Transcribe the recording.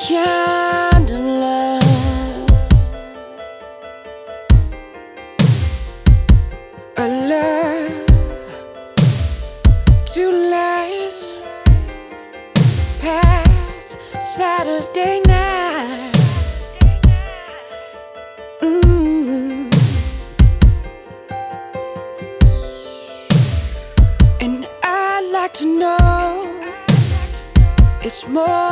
kind of love, a love to last past Saturday night. And I'd like to know it's more